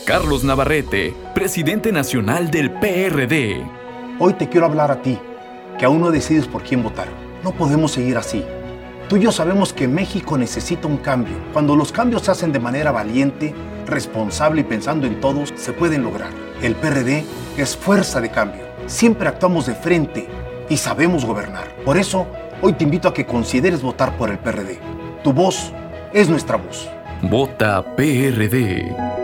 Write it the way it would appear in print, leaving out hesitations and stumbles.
Carlos Navarrete, presidente nacional del PRD. Hoy te quiero hablar a ti, que aún no decides por quién votar. No podemos seguir así. Tú y yo sabemos que México necesita un cambio. Cuando los cambios se hacen de manera valiente, responsable y pensando en todos, se pueden lograr. El PRD es fuerza de cambio. Siempre actuamos de frente y sabemos gobernar. Por eso, hoy te invito a que consideres votar por el PRD. Tu voz es nuestra voz. Vota PRD.